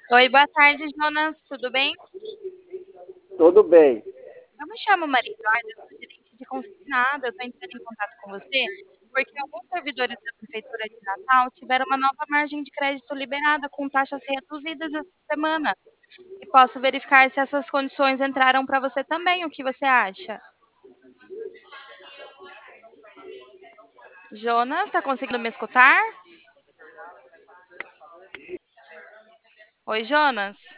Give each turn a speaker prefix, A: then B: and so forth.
A: Oi, boa tarde, Jonas. Tudo bem?
B: Tudo bem.
A: Eu me chamo Maria Eduarda, eu sou gerente de consignado. Eu estou entrando em contato com você porque alguns servidores da Prefeitura de Natal tiveram uma nova margem de crédito liberada com taxas reduzidas essa semana. E posso verificar se essas condições entraram para você também. O que você acha? Jonas, está conseguindo me escutar? Oi, Jonas.